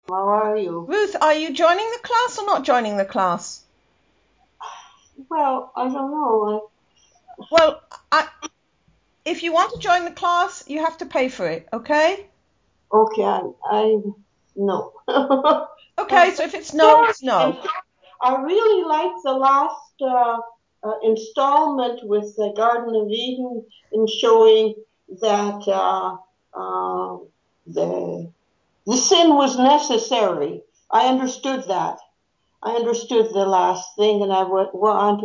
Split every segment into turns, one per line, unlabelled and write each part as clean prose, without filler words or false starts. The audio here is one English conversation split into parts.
How are you?
Ruth, are you joining the class or not joining the class?
Well, I don't know.
Well, if you want to join the class, you have to pay for it, okay?
Okay, I no.
Okay, so if it's no, it's
And
no.
I really liked the last installment with the Garden of Eden in showing that the sin was necessary. I understood that. I understood the last thing, and I would want.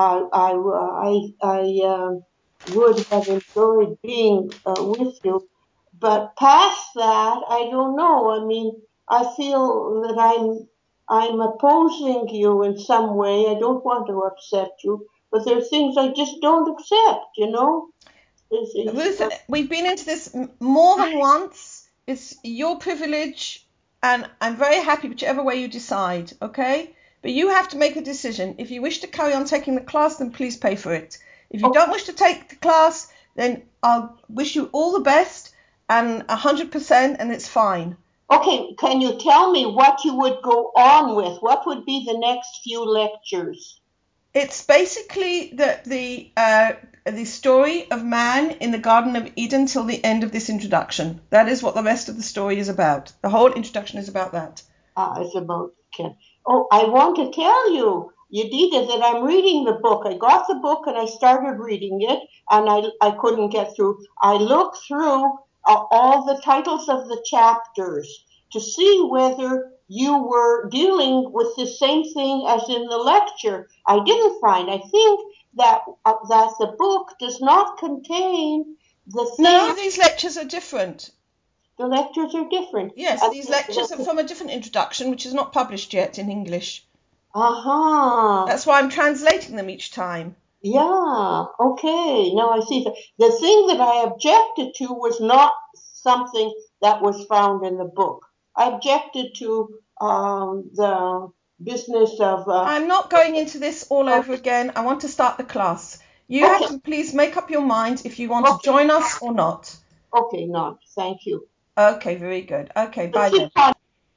I would have enjoyed being with you, but past that, I don't know. I mean, I feel that I'm opposing you in some way. I don't want to upset you, but there are things I just don't accept. You know.
Ruth, we've been into this more than once. It's your privilege, and I'm very happy whichever way you decide, okay? But you have to make a decision. If you wish to carry on taking the class, then please pay for it. If you don't wish to take the class, then I'll wish you all the best and 100%, and it's fine.
Okay, can you tell me what you would go on with? What would be the next few lectures?
It's basically the story of man in the Garden of Eden till the end of this introduction. That is what the rest of the story is about. The whole introduction is about that.
It's about Ken. Oh, I want to tell you, Yedida, that I'm reading the book. I got the book and I started reading it, and I couldn't get through. I looked through all the titles of the chapters to see whether you were dealing with the same thing as in the lecture. I didn't find. I think that the book does not contain the
No,
thing.
these lectures are different.
The lectures are different.
Yes, these lectures are from a different introduction, which is not published yet in English.
Aha.
That's why I'm translating them each time.
Yeah, okay. Now I see. The thing that I objected to was not something that was found in the book. I objected to the business of.
I'm not going into this all over again. I want to start the class. You have
Okay,
to please make up your mind if you want to
okay,
join us or not.
okay, no, thank you.
Okay, very good. Okay,
But
bye
keep
then.
on.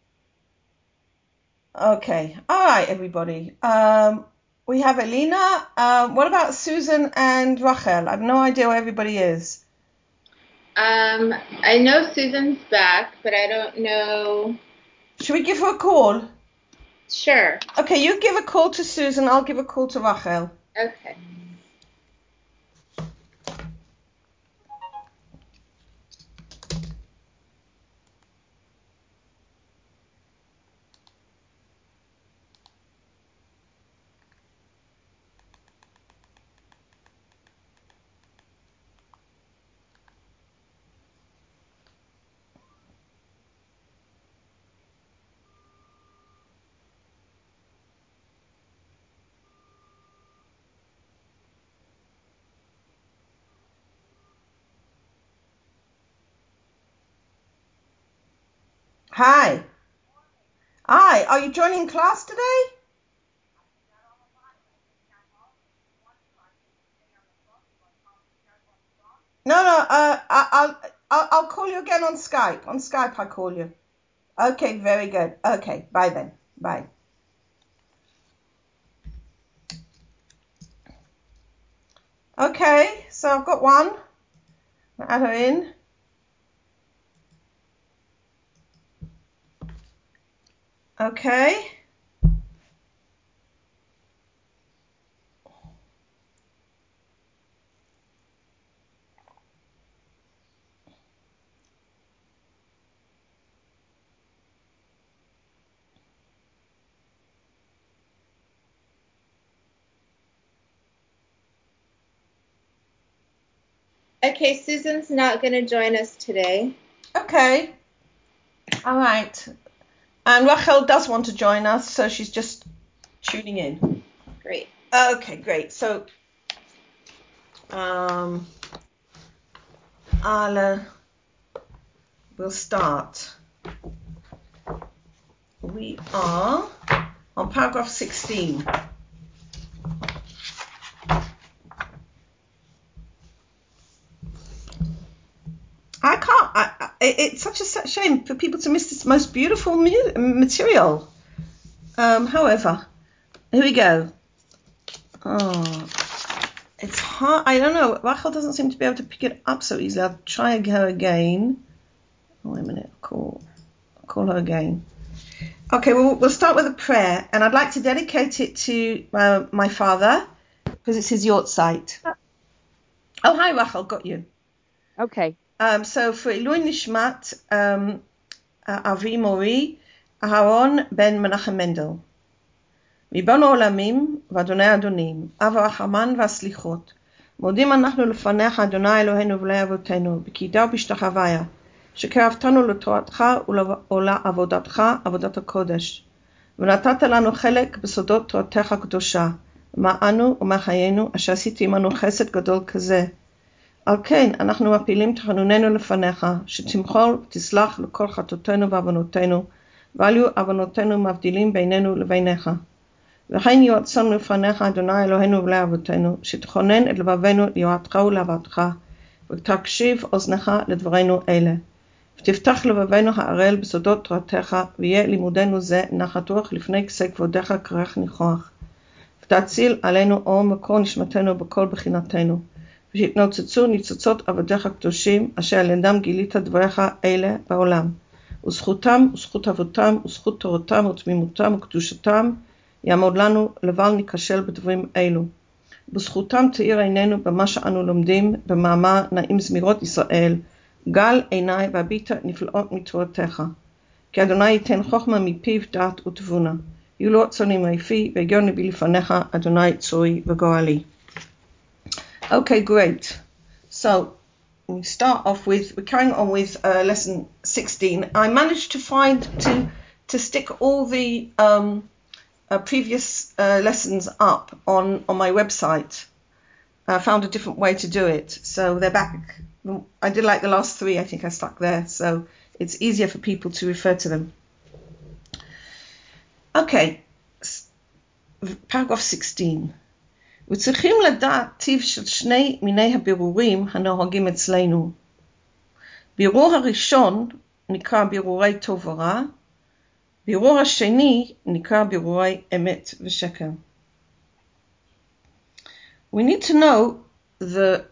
Okay. All right, everybody. We have Elena. What about Susan and Rachel? I have no idea where everybody is.
I know Susan's back, but I don't know.
Should we give her a call?
Sure.
Okay, you give a call to Susan. I'll give a call to Rachel.
Okay.
Hi. Hi. Are you joining class today? No, no. I'll call you again on Skype. On Skype, I'll call you. Okay, very good. Okay, bye then. Bye. Okay, so I've got one. I'll add her in. Okay.
Okay, Susan's not going to join us today.
Okay. All right. And Rachel does want to join us, so she's just tuning in.
Great.
Okay, great. So, we'll start. We are on paragraph 16. It's such shame for people to miss this most beautiful material. However, here we go. Oh, it's hard. I don't know. Rachel doesn't seem to be able to pick it up so easily. I'll try her again. Oh, wait a minute. I'll call her again. Okay, well, we'll start with a prayer, and I'd like to dedicate it to my father, because it's his Yortzeit. Oh, hi, Rachel, got you.
Okay.
So for Ilui Nishmat, Avi Mori, Aharon ben Menachem Mendel. ריבון העולמים ואדוני האדונים, אב הרחמן והסליחות, מודים אנחנו לפניך, אדוני אלוהינו ואלוהי אבותינו, בקידה ובהשתחוויה, שקרבתנו לתורתך ולעבודתך, עבודת הקודש, ונתת לנו חלק בסודות תורתך הקדושה, מה אנו ומה חיינו, אשר עשית עמנו חסד גדול כזה. על כן אנחנו מפילים תחנוננו לפניך, שתמחול ותסלח לכל חטאותינו ועוונותינו, ואל יהיו עוונותינו מבדילים בינינו לביניך. וכן יהי רצון לפניך, אדוני אלוהינו ואלוהי אבותינו, שתכונן את לבבנו ליראתך ולאהבתך, ותקשיב אוזנך לדברינו אלה. ותפתח לבבנו הערל בסודות תורתך, ויהיה לימודנו זה נחת רוח לפני כסא כבודך כרך ניחוח. ותציל עלינו אור מקור נשמתנו בכל בחינתנו, ושתנוצצו ניצוצות עבדיך הקדושים, אשר על ידם גילית דבריך אלה בעולם. וזכותם וזכות אבותם וזכות תורתם ותמימותם וקדושתם, יעמוד לנו לבל ניכשל בדברים אלו. בזכותם תאיר עינינו במה שאנו לומדים במאמר נעים זמירות ישראל, גל עיניי והביטה נפלאות מתורתך. כי אדוני ייתן חוכמה מפיו דעת ותבונה. יהיו לו רצונים מפי והגיון ליבי לפניך, אדוני צורי וגואלי. Okay, great. So we start off with, we're carrying on with lesson 16. I managed to find, to stick all the previous lessons up on my website. I found a different way to do it, so they're back. I did like the last three, I think I stuck there, so it's easier for people to refer to them. Okay, paragraph 16. וצריכים לדעת טיב של שני מיני הבירורים הנוהגים אצלנו. בירור הראשון נקרא בירורי טוב ורע, בירור השני נקרא בירורי אמת ושקר. We need to know the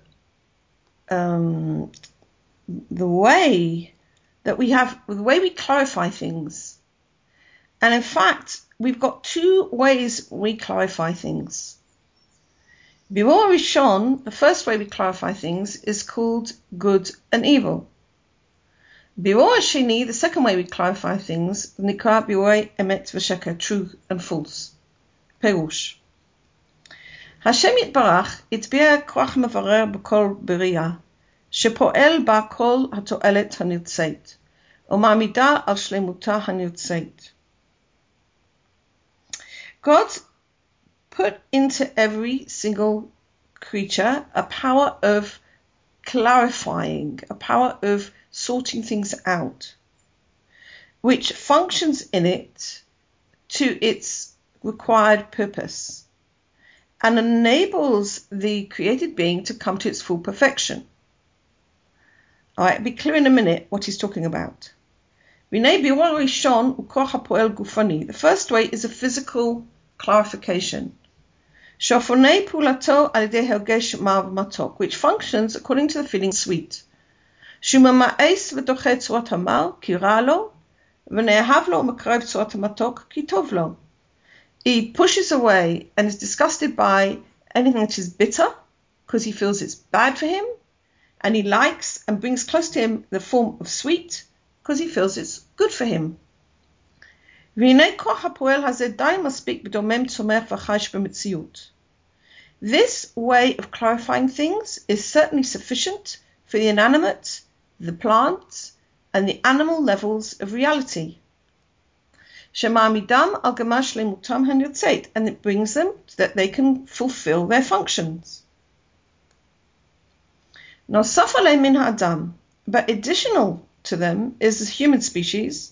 way that the way we clarify things. And in fact, we've got two ways we clarify things. Birur Rishon, the first way we clarify things, is called good and evil. Birur Sheni, the second way we clarify things, Nikra Birur Emet v'Sheker, truth and false. Perush. Hashem Yitbarach התביע כוח מברר בכל בריאה, שפועל בה כל התועלת הנרצית, ומעמידה על שלמותה הנרצית. God put into every single creature a power of clarifying, a power of sorting things out, which functions in it to its required purpose and enables the created being to come to its full perfection. All right, be clear in a minute what he's talking about. The first way is a physical clarification, which functions according to the feeling sweet. He pushes away and is disgusted by anything that is bitter, because he feels it's bad for him, and he likes and brings close to him the form of sweet, because he feels it's good for him. This way of clarifying things is certainly sufficient for the inanimate, the plants, and the animal levels of reality. And it brings them so that they can fulfill their functions. But additional to them is the human species,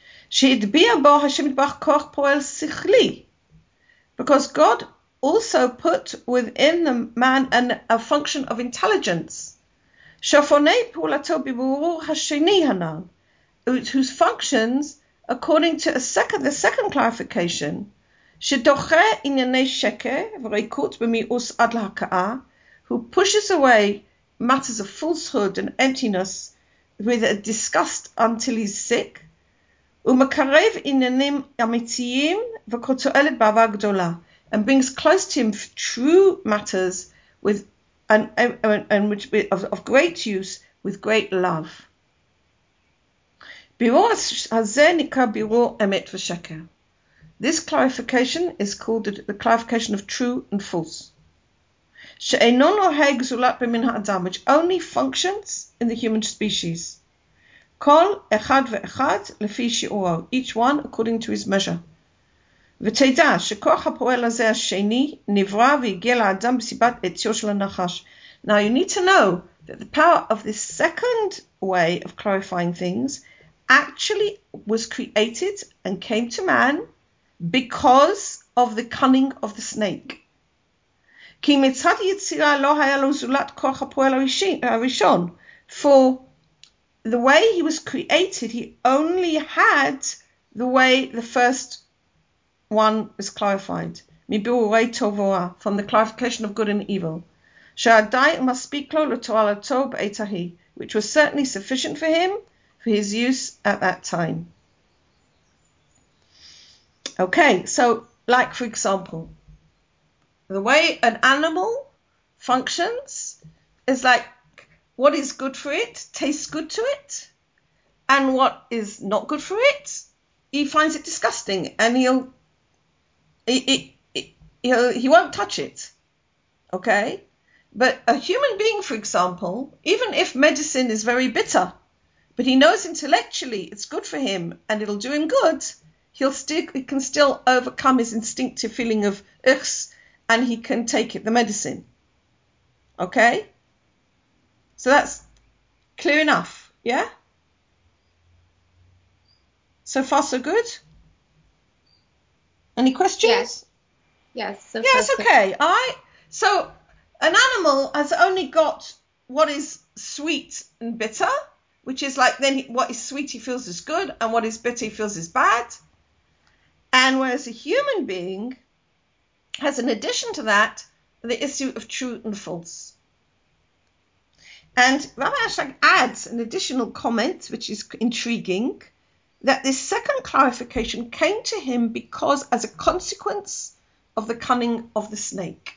because God also put within the man a function of intelligence, whose functions, according to the second clarification, שדוחה ענייני שקר וריקות במיאוס עד להכאה, who pushes away matters of falsehood and emptiness with a disgust until he's sick, ומקרב עניינים אמיתיים וכתועלת באהבה גדולה, and brings close to him true matters with of great use with great love. בירור הזה נקרא בירור אמת ושקר. This clarification is called the clarification of true and false. שאינו נוהג זולת במין האדם, which only functions in the human species. כל אחד ואחד לפי שיעורו, each one according to his measure. ותדע שכוח הפועל הזה השני נברא והגיע לאדם בסיבת עציו של הנחש. Now you need to know that the power of this second way of clarifying things actually was created and came to man because of the cunning of the snake. כי מצד היצירה לא היה לו זולת כוח הפועל הראשון. For the way he was created, he only had the way the first one is clarified. מבירורי טוב ורע, from the clarification of good and evil. שעדיין מספיק לו לתועלתו בעת ההיא, which was certainly sufficient for him for his use at that time. Okay, so like for example, the way an animal functions is like what is good for it tastes good to it, and what is not good for it, he finds it disgusting, and he won't touch it. Okay? But a human being, for example, even if medicine is very bitter, but he knows intellectually it's good for him and it'll do him good, he can still overcome his instinctive feeling of ichs, and he can take the medicine. Okay? So that's clear enough, yeah? So far so good? Any questions?
Yes. So
yeah, it's okay. All right. So an animal has only got what is sweet and bitter, which is like then what is sweet he feels is good, and what is bitter he feels is bad. And whereas a human being has, in addition to that, the issue of true and false. And Rabbi Ashlag adds an additional comment, which is intriguing, that this second clarification came to him because as a consequence of the cunning of the snake.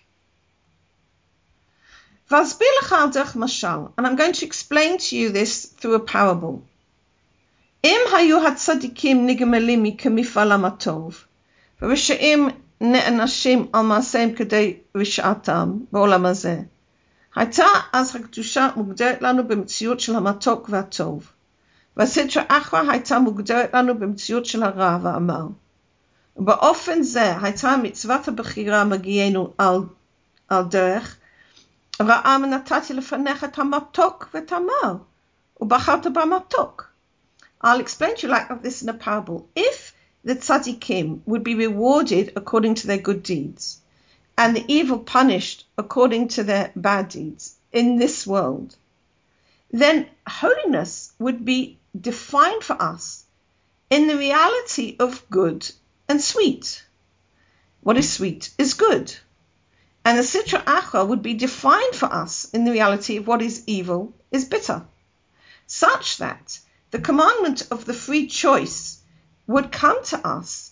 And I'm going to explain to you this through a parable. Im hayu hatzadikim nigmelim kemifal hamatov, v'risha'im ne'anashim al ma'aseim kedei rish'atam ba'olam hazeh. הייתה אז הקדושה מוגדרת לנו במציאות של המתוק והטוב. והסטרה אחרא הייתה מוגדרת לנו במציאות של הרע והמר. ובאופן זה הייתה מצוות הבחירה מגיענו על דרך, ראה ונתתי לפניך את המתוק ואת המר, ובחרת במתוק. I'll explain to you like this in a parable. If the tzaddikim would be rewarded according to their good deeds, and the evil punished according to their bad deeds in this world, then holiness would be defined for us in the reality of good and sweet. What is sweet is good. And the Sitra Achra would be defined for us in the reality of what is evil is bitter. Such that the commandment of the free choice would come to us.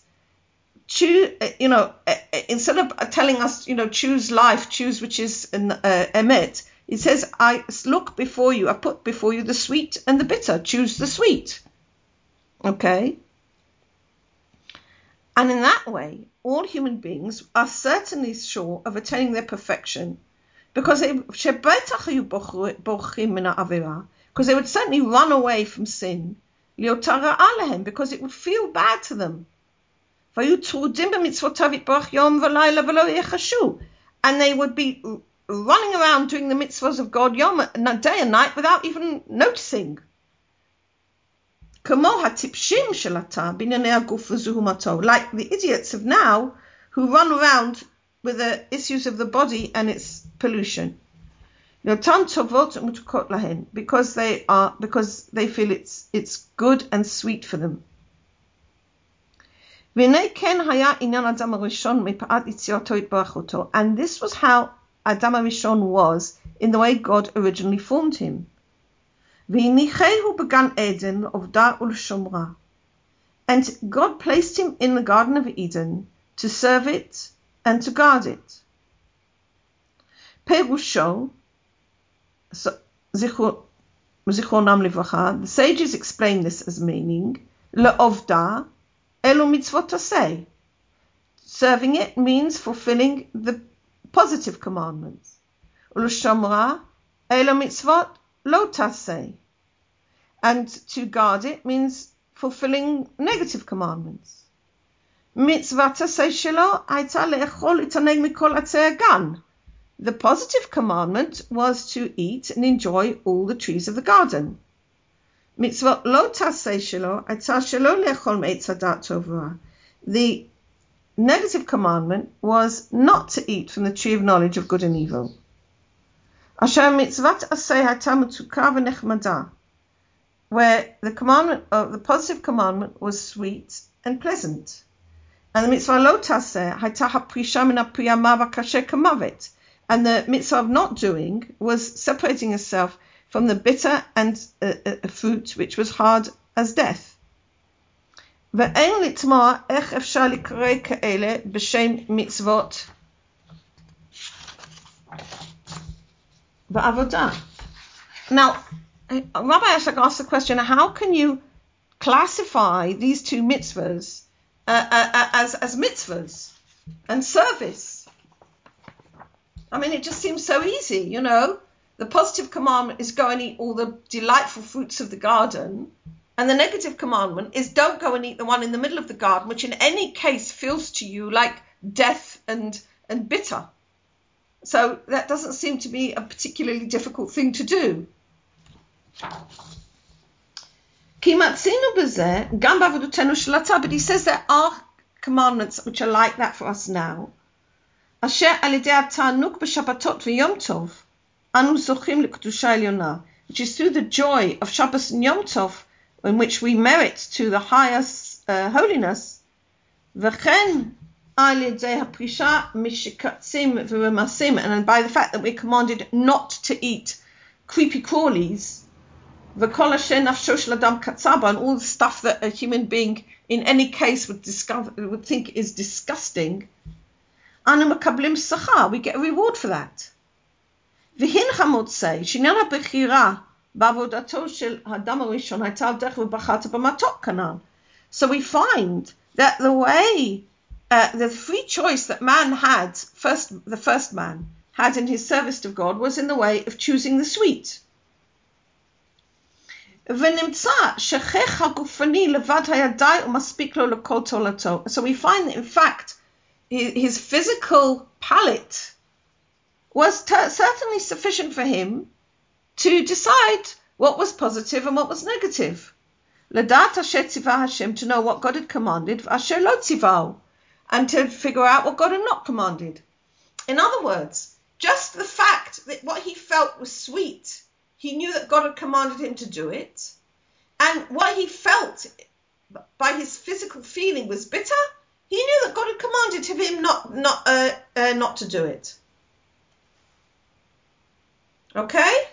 Instead of telling us, choose life, choose which is emet, it says, I look before you, I put before you the sweet and the bitter, choose the sweet. Okay? And in that way, all human beings are certainly sure of attaining their perfection, because they would certainly run away from sin, because it would feel bad to them. And they would be running around doing the mitzvahs of God day and night without even noticing. Like the idiots of now who run around with the issues of the body and its pollution. because they feel it's good and sweet for them. And this was how Adam HaRishon was in the way God originally formed him. And God placed him in the Garden of Eden to serve it and to guard it. Perusho, Zichronam Livracha, the sages explain this as meaning, Le'ovda, Elu mitzvot taseh. Serving it means fulfilling the positive commandments. U'l'shomra, Elu mitzvot lo taseh. And to guard it means fulfilling negative commandments. Mitzvah taseh shelo hayta le'echol itaneg mikol atzei hagan. The positive commandment was to eat and enjoy all the trees of the garden. Mitzvot lo taseh shelo hayta shelo le'echol me'etz hadat tov v'ra. The negative commandment was not to eat from the tree of knowledge of good and evil. Asher mitzvat aseh hayta mitzuka v'nechmada, where the commandment of the positive commandment was sweet and pleasant, and the mitzvah lo taseh hayta haprisha min hapri hamav hakasher kamavet, and the mitzvah of not doing was separating yourself from the bitter and fruit which was hard as death. Ve'en litmoa ech efshar likrei ka'ele b'shem mitzvot v'avodah. Now, Rabbi Ashlag asked the question, how can you classify these two mitzvahs as mitzvahs and service? I mean, it just seems so easy, you know. The positive commandment is go and eat all the delightful fruits of the garden, and the negative commandment is don't go and eat the one in the middle of the garden, which in any case feels to you like death and bitter. So that doesn't seem to be a particularly difficult thing to do. But he says there are commandments which are like that for us now. Which is through the joy of Shabbos and Yom Tov, in which we merit to the highest holiness. And by the fact that we're commanded not to eat creepy crawlies, and all the stuff that a human being in any case would think is disgusting, we get a reward for that. So we find that the way, the free choice that man had, the first man had in his service to God, was in the way of choosing the sweet. So we find that in fact his physical palate was certainly sufficient for him to decide what was positive and what was negative. To know what God had commanded, and to figure out what God had not commanded. In other words, just the fact that what he felt was sweet, he knew that God had commanded him to do it, and what he felt by his physical feeling was bitter, he knew that God had commanded him not to do it. Okay?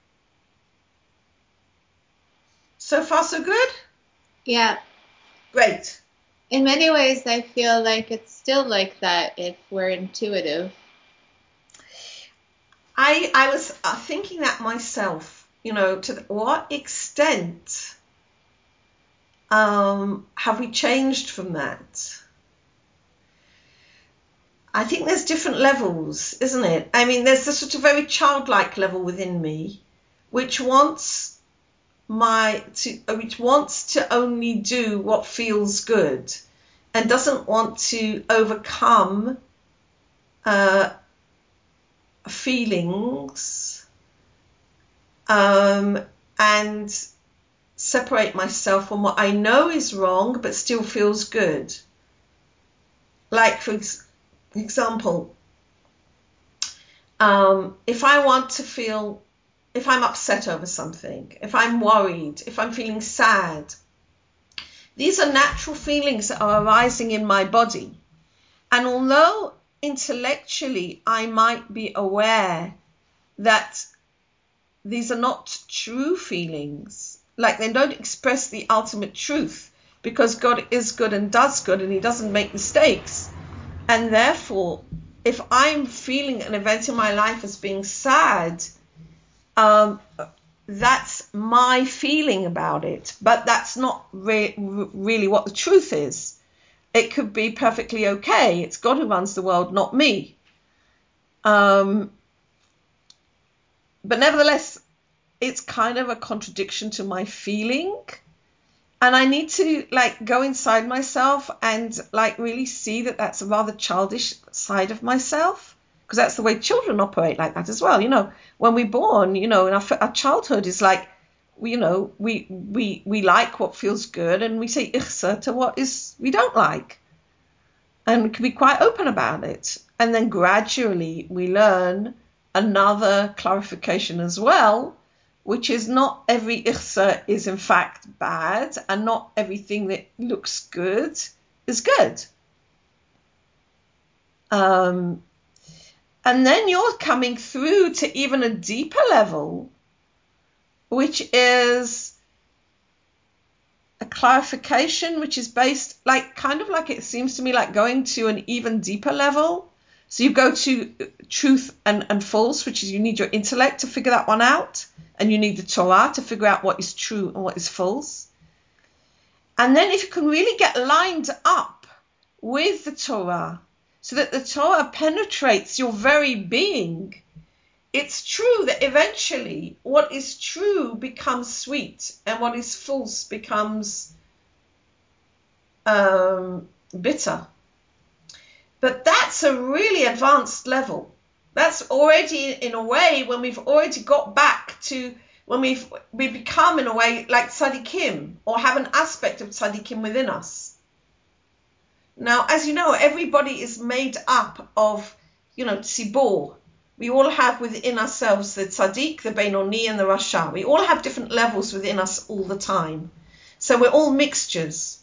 So far, so good?
Yeah.
Great.
In many ways, I feel like it's still like that if we're intuitive.
I was thinking that myself, you know, to what extent have we changed from that? I think there's different levels, isn't it? I mean, there's a sort of very childlike level within me, which wants to only do what feels good, and doesn't want to overcome feelings and separate myself from what I know is wrong but still feels good. Like, for example, if I want to feel, if I'm upset over something, if I'm worried, if I'm feeling sad, these are natural feelings that are arising in my body. And although intellectually I might be aware that these are not true feelings, like they don't express the ultimate truth, because God is good and does good and he doesn't make mistakes. And therefore, if I'm feeling an event in my life as being sad, that's my feeling about it, but that's not really what the truth is. It could be perfectly okay. It's God who runs the world, not me. But nevertheless, it's kind of a contradiction to my feeling. And I need to go inside myself and really see that that's a rather childish side of myself, because that's the way children operate like that as well. When we're born, in our childhood is we like what feels good and we say ichsa to what is we don't like, and we can be quite open about it. And then gradually we learn another clarification as well, which is not every ichsa is in fact bad, and not everything that looks good is good. And then you're coming through to even a deeper level, which is a clarification, which is based it seems to me like going to an even deeper level. So you go to truth and false, which is you need your intellect to figure that one out, and you need the Torah to figure out what is true and what is false. And then if you can really get lined up with the Torah, so that the Torah penetrates your very being, it's true that eventually what is true becomes sweet and what is false becomes bitter. But that's a really advanced level. That's already, in a way, when we've already got back to when we become, in a way, like tzaddikim, or have an aspect of tzaddikim within us. Now, as you know, everybody is made up of, tzibor. We all have within ourselves the tzaddik, the Beinoni, and the Rasha. We all have different levels within us all the time. So we're all mixtures.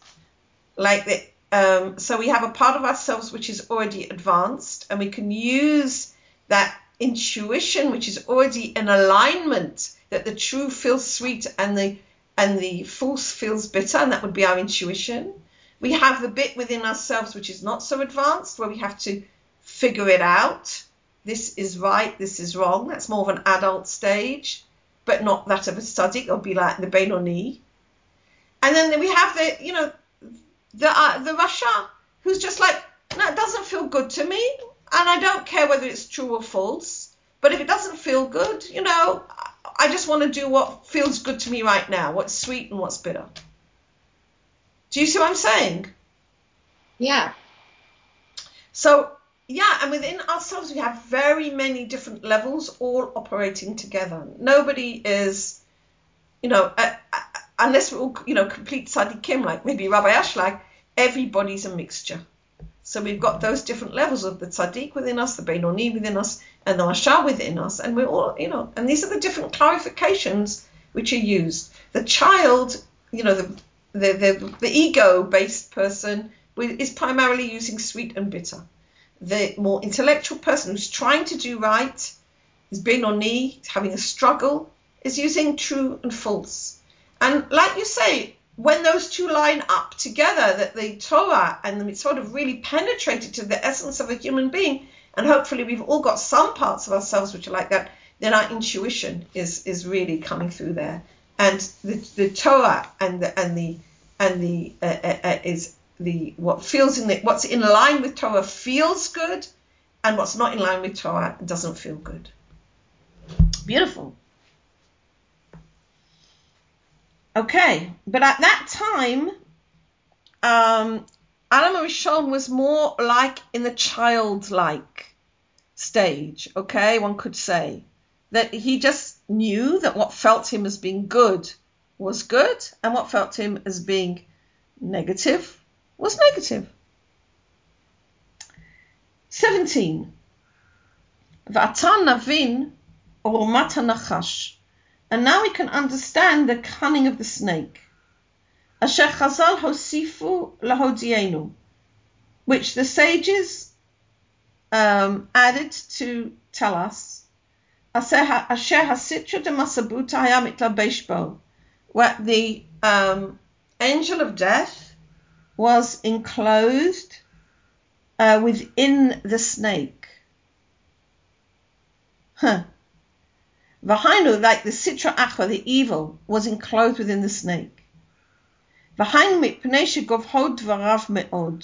So we have a part of ourselves which is already advanced, and we can use that intuition, which is already in alignment, that the true feels sweet and the false feels bitter, and that would be our intuition. We have the bit within ourselves which is not so advanced, where we have to figure it out. This is right, this is wrong. That's more of an adult stage, but not that of a tzaddik. It'll be like the Beinoni. And then we have the Rasha, who's just no, it doesn't feel good to me, and I don't care whether it's true or false, but if it doesn't feel good, I just want to do what feels good to me right now, what's sweet and what's bitter. Do you see what I'm saying?
Yeah.
So, yeah, and within ourselves we have very many different levels all operating together. Nobody is, unless we're all, complete tzaddikim, like maybe Rabbi Ashlag, everybody's a mixture. So we've got those different levels of the tzaddik within us, the Beinoni within us, and the Rasha within us, and we're all, and these are the different clarifications which are used. The child, the ego-based person is primarily using sweet and bitter. The more intellectual person who's trying to do right, is Beinoni, having a struggle, is using true and false. And like you say, when those two line up together, that the Torah and the mitzvot have really penetrated to the essence of a human being, and hopefully we've all got some parts of ourselves which are like that, then our intuition is really coming through there. And the Torah what's in line with Torah feels good, and what's not in line with Torah doesn't feel good. Beautiful. Okay, but at that time, Adam HaRishon was more like in the childlike stage, okay, one could say. That he just knew that what felt him as being good was good, and what felt him as being negative was negative. 17. V'atan navin urumat hanachash. And now we can understand the cunning of the snake. Asher Chazal hosifu lahodienu, which the sages added to tell us. Asher hasitra de masabuta hayam itlabesh bo, where the angel of death was enclosed within the snake. V'hainu, like the sitra achra, the evil, was enclosed within the snake. V'hainu mipnei shegovho dvarav me'od.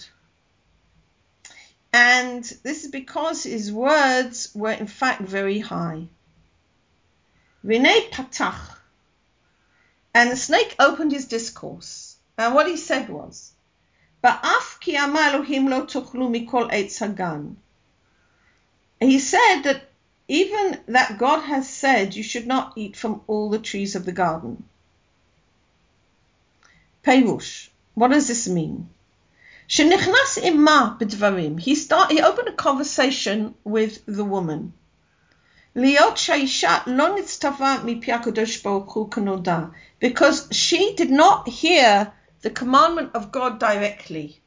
And this is because his words were in fact very high. V'nei patach. And the snake opened his discourse. And what he said was, Ba'af ki amar Elohim lo tochlu mikol eitz hagan. He said that even that God has said you should not eat from all the trees of the garden. Peirush. What does this mean? Shenichnas imma b'dvarim. He opened a conversation with the woman. Liot she'isha lo nitztava mipi HaKadosh Baruch Hu k'noda. Because she did not hear the commandment of God directly.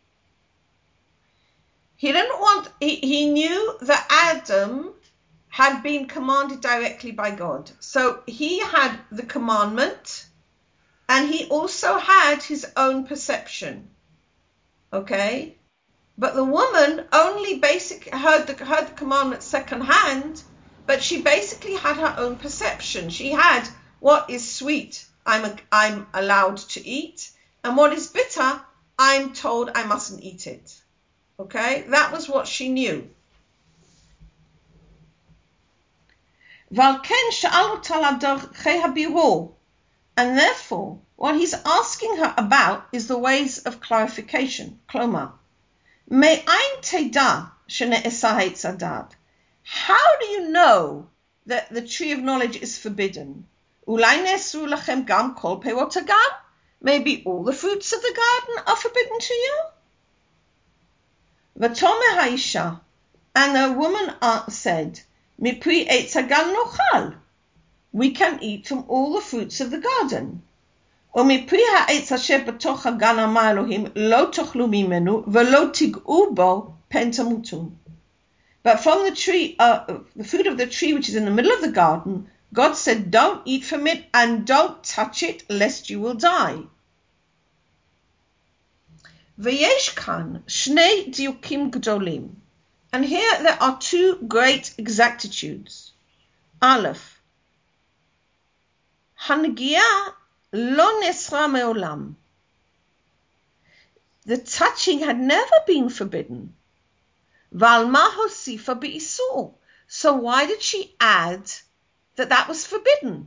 He knew that Adam had been commanded directly by God. So he had the commandment and he also had his own perception. Okay? But the woman only basically heard the commandment secondhand, but she basically had her own perception. She had what is sweet, I'm allowed to eat, and what is bitter, I'm told I mustn't eat it. Okay? That was what she knew. And therefore, what he's asking her about is the ways of clarification. Klomar, how do you know that the tree of knowledge is forbidden? Maybe all the fruits of the garden are forbidden to you? And the woman said, Mipri eitz hagan nochal. We can eat from all the fruits of the garden. Umipri ha'etz asher b'toch hagan amar Elohim lo tochlu mimenu v'lo tig'u bo pen tamutun. But from the tree, the fruit of the tree which is in the middle of the garden, God said, don't eat from it and don't touch it lest you will die. V'yesh kan shnei diukim gdolim. And here there are two great exactitudes. Aleph, Hanagia lo nesra me'olam. The touching had never been forbidden. Val ma hosifa be'isur. So why did she add that was forbidden?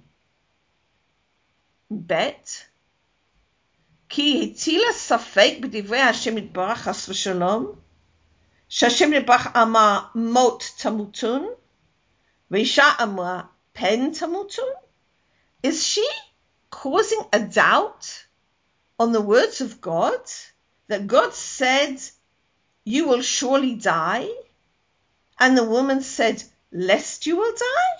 Bet, ki hitila safek b'divrei Hashem yitbarach chas v'shalom. Shashem Yitbarach amar mot tamutun, v'isha amar pen tamutun. Is she causing a doubt on the words of God, that God said, you will surely die, and the woman said, lest you will die?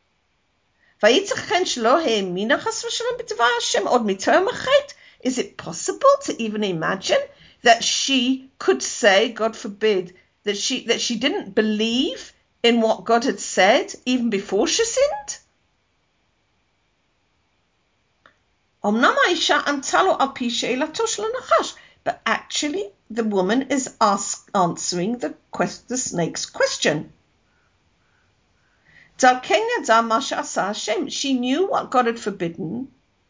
Is it possible to even imagine that she could say, God forbid, that she didn't believe in what God had said even before she sinned? But actually, the woman is answering the snake's question. She knew what God had forbidden.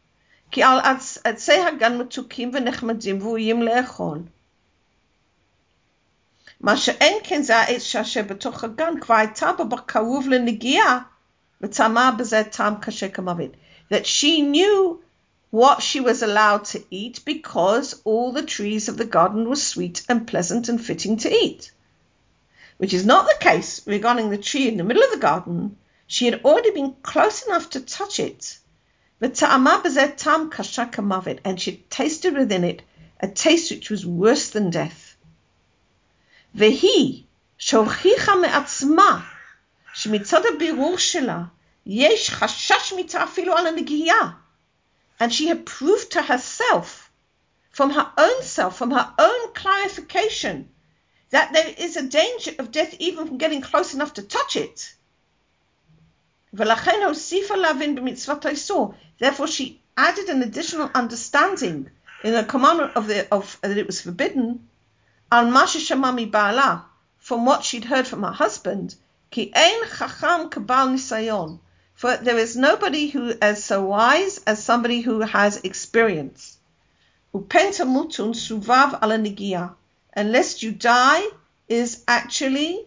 That she knew what she was allowed to eat because all the trees of the garden were sweet and pleasant and fitting to eat. Which is not the case regarding the tree in the middle of the garden. She had already been close enough to touch it. And she tasted within it a taste which was worse than death. שמצד הבירור שלה, יש חשש מיתה אפילו על הנגיעה. And she had proved to herself, from her own self, from her own clarification, that there is a danger of death even from getting close enough to touch it. ולכן הוסיפה להבין במצוות האיסור. Therefore she added an additional understanding in the commandment of that it was forbidden, על מה ששמע מבעלה, from what she'd heard from her husband, כי אין חכם כבעל ניסיון, for there is nobody who is so wise as somebody who has experience. ופן תמותון סובב על הנגיעה, and lest you die is actually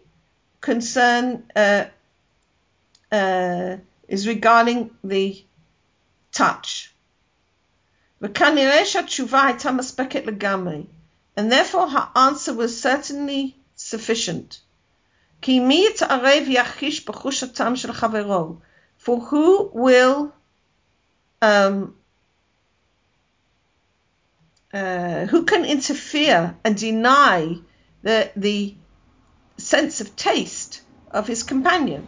is regarding the touch. וכנראה שהתשובה הייתה מספקת לגמרי, and therefore her answer was certainly sufficient. כי מי יתערב ויחיש בחוש הטעם של חברו? For who will who can interfere and deny the sense of taste of his companion?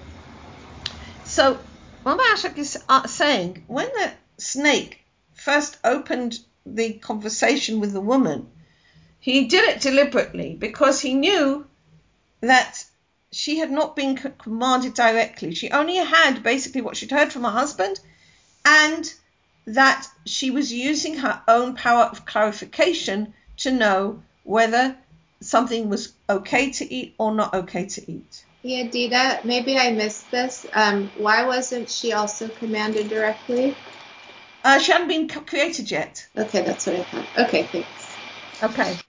So Rabbi Ashak is saying, when the snake first opened the conversation with the woman, he did it deliberately because he knew that she had not been commanded directly. She only had basically what she'd heard from her husband, and that she was using her own power of clarification to know whether something was okay to eat or not okay to eat.
Yeah, Dita, maybe I missed this. Why wasn't she also commanded directly?
She hadn't been created yet.
Okay, that's what I thought. Okay, thanks.
Okay.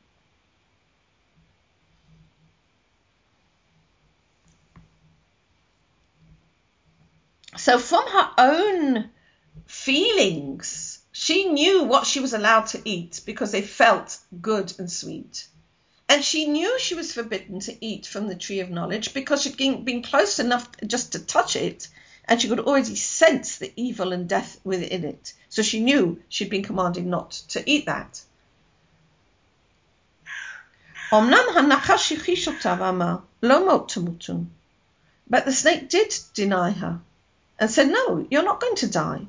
So from her own feelings, she knew what she was allowed to eat because they felt good and sweet. And she knew she was forbidden to eat from the tree of knowledge because she'd been close enough just to touch it, and she could already sense the evil and death within it. So she knew she'd been commanded not to eat that. But the snake did deny her and said, no, you're not going to die.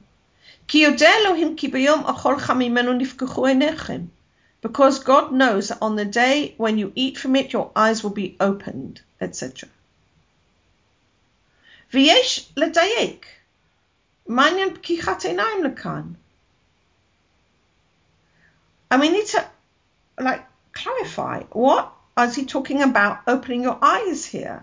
Because God knows that on the day when you eat from it, your eyes will be opened, etc. ויש לדייק. מעניין פקיחת עיניים לכאן. And we need to clarify, what is he talking about opening your eyes here?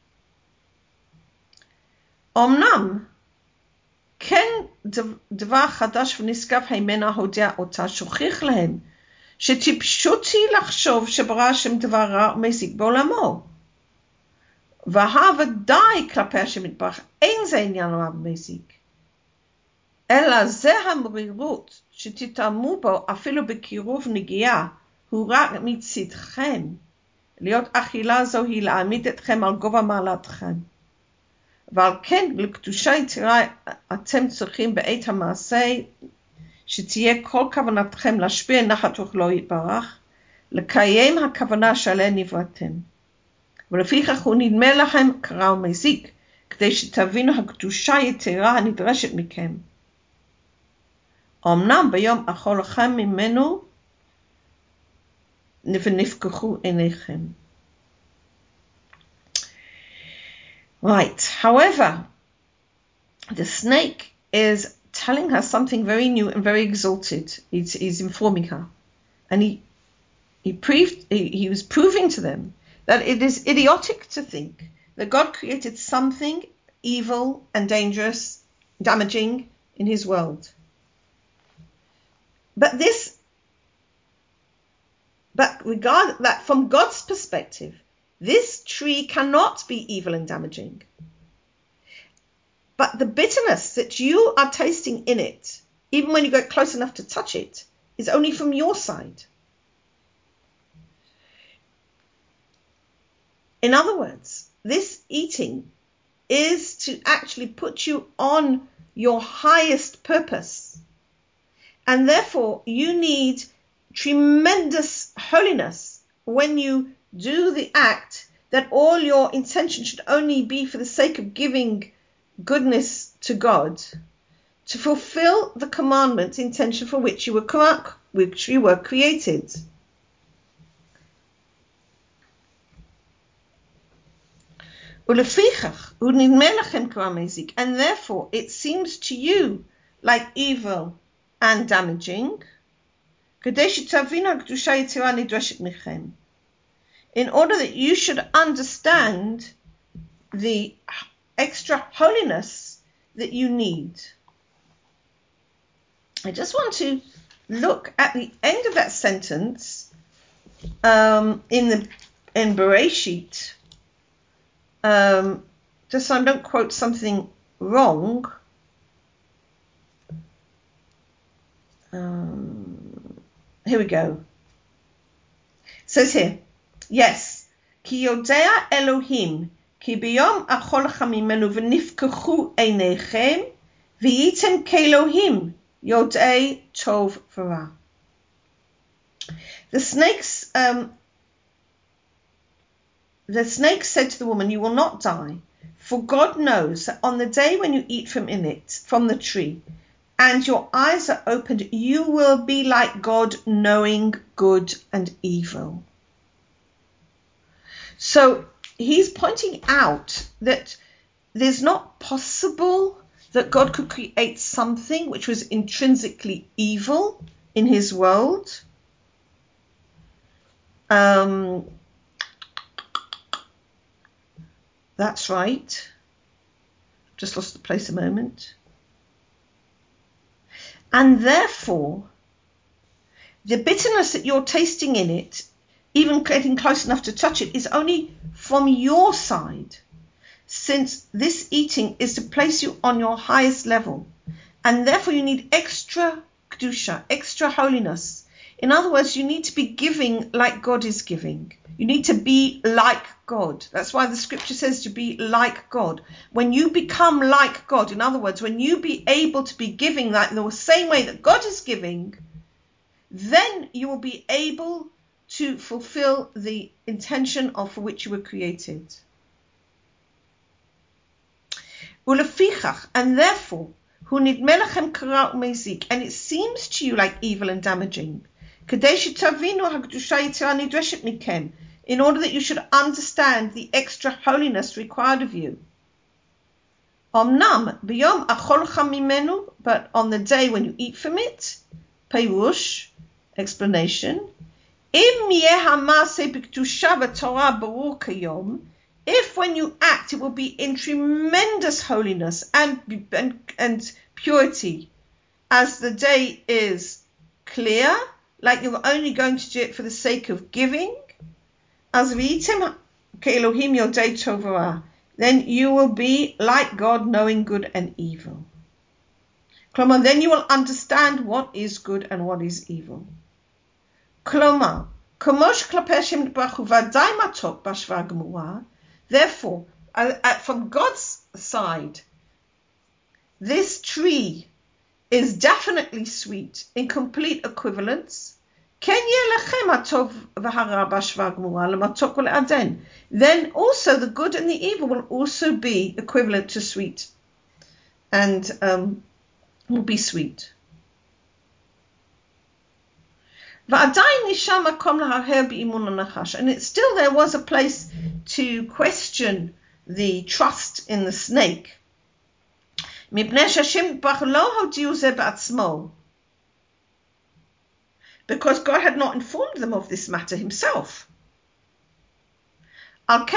אמנם, כן דבר חדש ונשגב הימנה הודע אותה, שוכיח להם, שטיפשות היא לחשוב שברא השם דבר רע ומזיק בעולמו. והוודאי כלפי השם יתברך, אין זה עניין רע ומזיק. אלא זה המרירות שתתאמו בו אפילו בקירוב נגיעה, הוא רק מצדכם. להיות אכילה זו היא להעמיד אתכם על גובה מעלתכם. ועל כן לקדושה יתרה אתם צריכים בעת המעשה, שתהיה כל כוונתכם להשפיע נחת רוחו יתברך, לקיים הכוונה שעליה נבראתם. ולפיכך הוא נדמה לכם כרע ומזיק, כדי שתבינו הקדושה היתרה הנדרשת מכם. אמנם ביום אכולכם ממנו ונפקחו עיניכם. Right. However, the snake is telling her something very new and very exalted. He's informing her, and he was proving to them that it is idiotic to think that God created something evil and dangerous, damaging in his world. But regard that from God's perspective, this tree cannot be evil and damaging. But the bitterness that you are tasting in it, even when you get close enough to touch it, is only from your side. In other words, this eating is to actually put you on your highest purpose. And therefore, you need tremendous holiness when you do the act that all your intention should only be for the sake of giving goodness to God, to fulfill the commandment intention for which you were created. And therefore it seems to you like evil and damaging, in order that you should understand the extra holiness that you need. I just want to look at the end of that sentence in Bereshit, just so I don't quote something wrong. Here we go. It says here, yes, Ki yodea Elohim, ki biyom acholcha mimenu v'nifkechu einechem, v'yitem ke'Elohim, yodei tov v'ra. The snake said to the woman, you will not die, for God knows that on the day when you eat from the tree, and your eyes are opened, you will be like God, knowing good and evil. So he's pointing out that there's not possible that God could create something which was intrinsically evil in his world. That's right. Just lost the place a moment. And therefore, the bitterness that you're tasting in it, even getting close enough to touch it, is only from your side, since this eating is to place you on your highest level. And therefore you need extra kedusha, extra holiness. In other words, you need to be giving like God is giving. You need to be like God. That's why the scripture says to be like God. When you become like God, in other words, when you be able to be giving like in the same way that God is giving, then you will be able to fulfill the intention for which you were created. And therefore, and it seems to you like evil and damaging, in order that you should understand the extra holiness required of you. But on the day when you eat from it, Perush, explanation, if when you act it will be in tremendous holiness and purity, as the day is clear, like you're only going to do it for the sake of giving, as v'item ke'Elohim yodei tov v'ra, then you will be like God, knowing good and evil. Klomar, then you will understand what is good and what is evil. Klomar, komosh klapei Hashem baruch hu v'adai matok b'ashva gemura. Therefore, from God's side, this tree is definitely sweet in complete equivalence. Then also the good and the evil will also be equivalent to sweet and will be sweet. And still there was a place to question the trust in the snake. Because God had not informed them of this matter himself. Because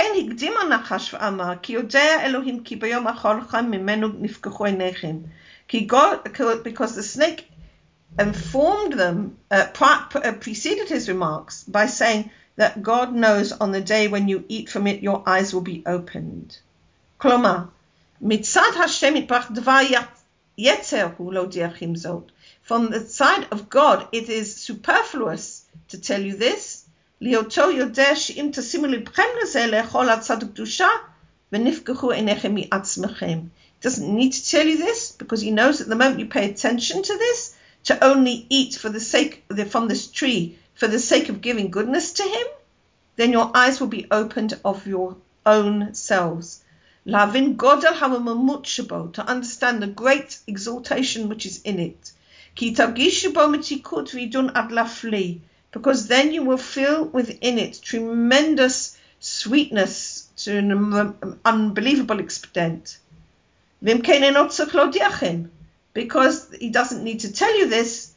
the snake informed them, preceded his remarks by saying that God knows on the day when you eat from it, your eyes will be opened. Klomar, mitzad Hashem itbarach dvar yetzer hu lodiachim zot. From the side of God, it is superfluous to tell you this. Lioto yodeh she'im tasimu libchem lezeh le'echol atzad kedusha v'nifkechu einechem mi'atzmechem. He doesn't need to tell you this because he knows that the moment you pay attention to this, to only eat from this tree for the sake of giving goodness to him, then your eyes will be opened of your own selves. Lavin godel hamamut shabo, to understand the great exaltation which is in it. Ki tagishu bo mitikut vidun ad lafli, because then you will feel within it tremendous sweetness to an unbelievable extent. Vim kene not tzach, because he doesn't need to tell you this.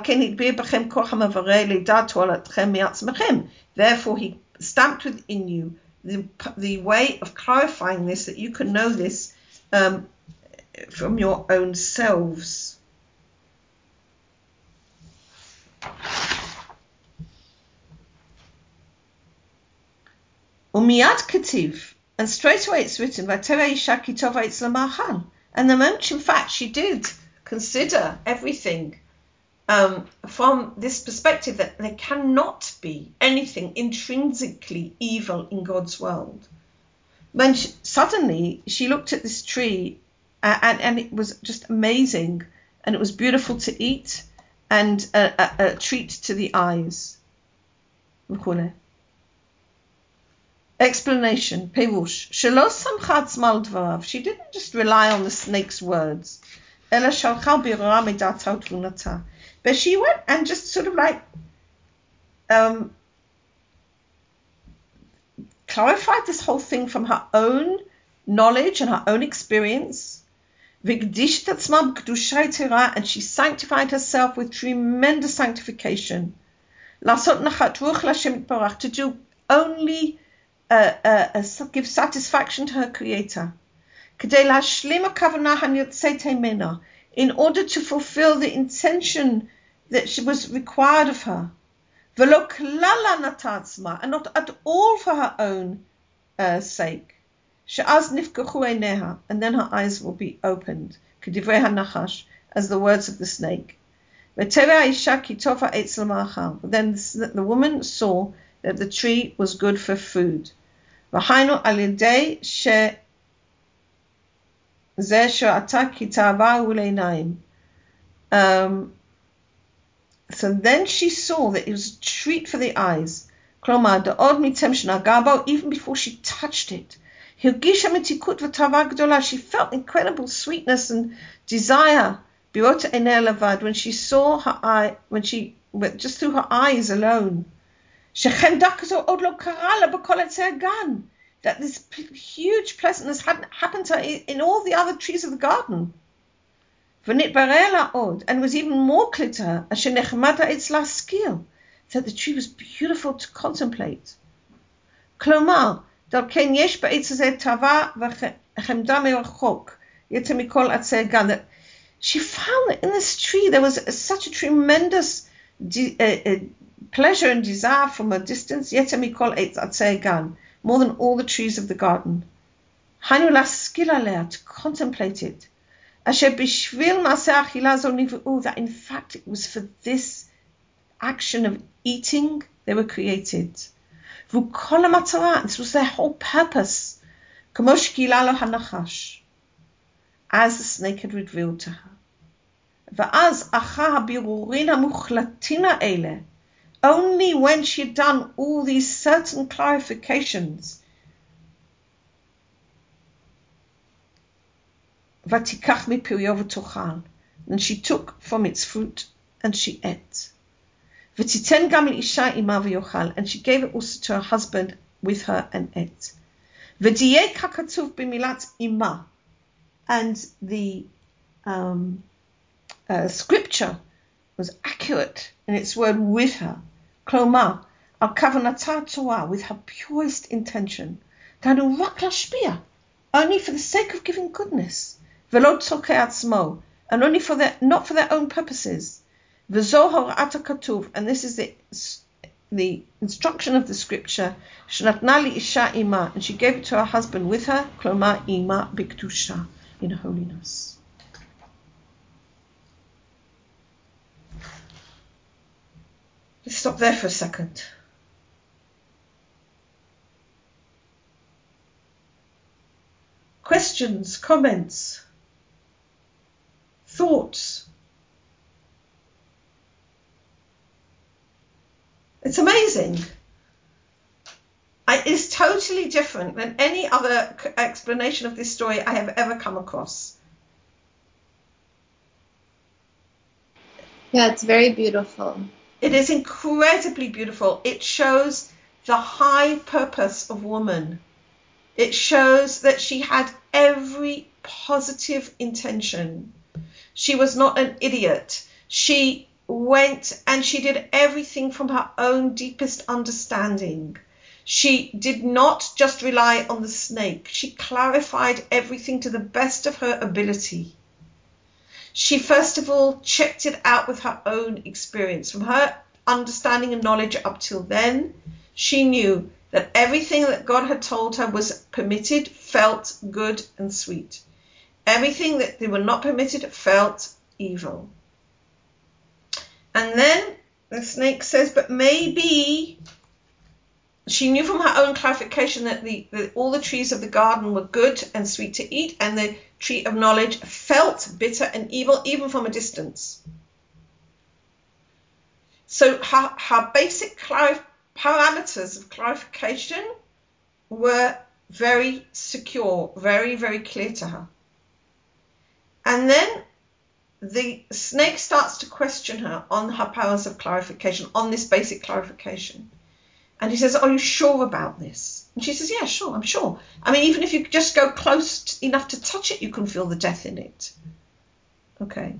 Therefore, he stamped within you the way of clarifying this, that you can know this from your own selves. Umiyad kativ, and straight away it's written, and the moment, in fact, she did consider everything from this perspective, that there cannot be anything intrinsically evil in God's world. When suddenly she looked at this tree, and it was just amazing, and it was beautiful to eat, and a treat to the eyes. Explanation, Perush. Shelos samchat mal dvarav. She didn't just rely on the snake's words. Ela shalcha birra midata utvunata. But she went and just sort of like clarified this whole thing from her own knowledge and her own experience. And she sanctified herself with tremendous sanctification. To do only give satisfaction to her Creator. In order to fulfill the intention that was required of her. And not at all for her own sake. And then her eyes will be opened, as the words of the snake. Then the woman saw that the tree was good for food. So then she saw that it was a treat for the eyes. Even before she touched it, she felt incredible sweetness and desire when she saw her eye, when she just through her eyes alone. That this huge pleasantness hadn't happened to her in all the other trees of the garden. And was even more clear to her that the tree was beautiful to contemplate. That she found that in this tree there was such a tremendous pleasure and desire from a distance, more than all the trees of the garden. To contemplate it. That in fact it was for this action of eating they were created. This was their whole purpose. As the snake had revealed to her. Only when she had done all these certain clarifications, and she took from its fruit and she ate. And she gave it also to her husband with her and ate. And the scripture was accurate in its word with her. Klomar, al kavanata Torah, with her purest intention. Only for the sake of giving goodness. Velot tzorkei atzmo, and only for not for their own purposes. V'zohar atakatuv, and this is the instruction of the scripture. Shnatna li isha ima, and she gave it to her husband with her. Klomar ima biktusha, in holiness. Let's stop there for a second. Questions, comments, thoughts. It's amazing. And it's totally different than any other explanation of this story I have ever come across.
Yeah, it's very beautiful.
It is incredibly beautiful. It shows the high purpose of woman. It shows that she had every positive intention. She was not an idiot. She went and she did everything from her own deepest understanding. She did not just rely on the snake. She clarified everything to the best of her ability. She first of all checked it out with her own experience. From her understanding and knowledge up till then, she knew that everything that God had told her was permitted, felt good and sweet. Everything that they were not permitted felt evil. And then the snake says, but maybe she knew from her own clarification that all the trees of the garden were good and sweet to eat, and the tree of knowledge felt bitter and evil even from a distance. So her basic parameters of clarification were very secure, very, very clear to her. And then the snake starts to question her on her powers of clarification, on this basic clarification. And he says, are you sure about this? And she says, yeah, sure, I'm sure. I mean, even if you just go close enough to touch it, you can feel the death in it. Okay.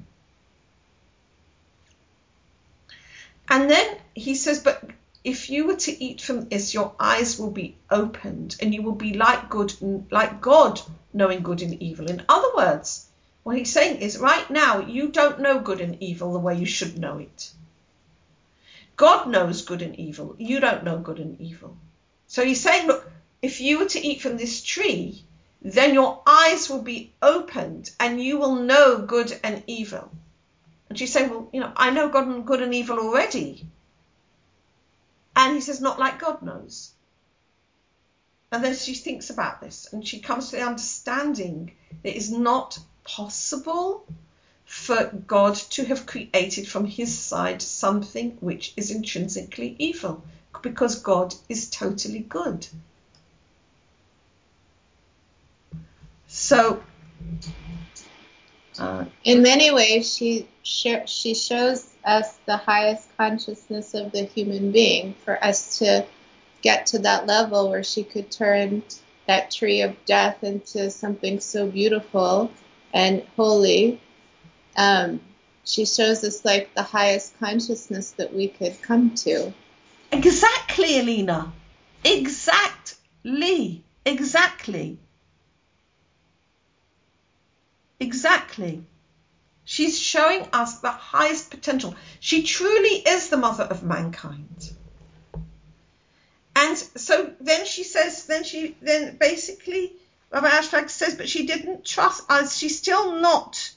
And then he says, but if you were to eat from this, your eyes will be opened and you will be like God, knowing good and evil. In other words, what he's saying is right now, you don't know good and evil the way you should know it. God knows good and evil. You don't know good and evil. So he's saying, look, if you were to eat from this tree, then your eyes will be opened and you will know good and evil. And she's saying, well, I know good and evil already. And he says, not like God knows. And then she thinks about this and she comes to the understanding that it is not possible for God to have created from his side something which is intrinsically evil, because God is totally good. So,
in many ways, she shows us the highest consciousness of the human being, for us to get to that level where she could turn that tree of death into something so beautiful and holy. She shows us like the highest consciousness that we could come to.
Exactly, Alina. Exactly. She's showing us the highest potential. She truly is the mother of mankind. And so then she says, then basically, Rabbi Ashlag says, but she didn't trust us. She's still not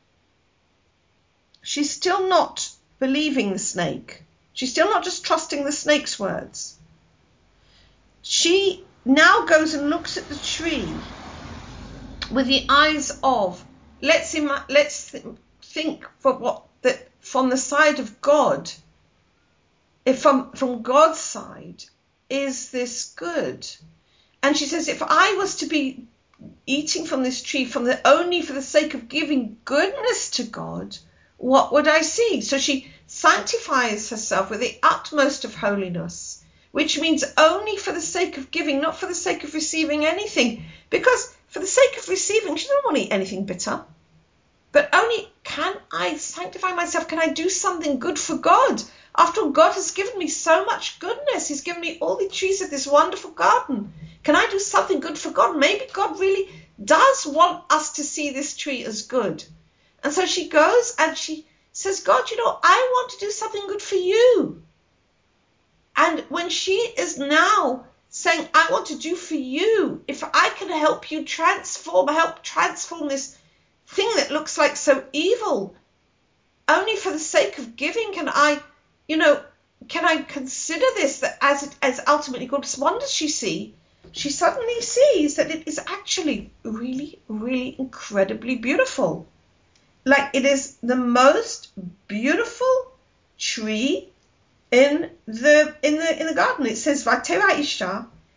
believing the snake. She's still not just trusting the snake's words. She now goes and looks at the tree with the eyes of, let's think from the side of God. If from God's side, is this good? And she says, if I was to be eating from this tree only for the sake of giving goodness to God, what would I see? So she sanctifies herself with the utmost of holiness, which means only for the sake of giving, not for the sake of receiving anything. Because for the sake of receiving, she doesn't want to eat anything bitter. But only, can I sanctify myself? Can I do something good for God? After all, God has given me so much goodness. He's given me all the trees of this wonderful garden. Can I do something good for God? Maybe God really does want us to see this tree as good. And so she goes and she says, God, I want to do something good for you. And when she is now saying, I want to do for you, if I can help you transform this thing that looks like so evil, only for the sake of giving can I consider this, that as ultimately God's wonders she suddenly sees that it is actually really, really incredibly beautiful. Like, it is the most beautiful tree in the garden. It says, Vatera Isha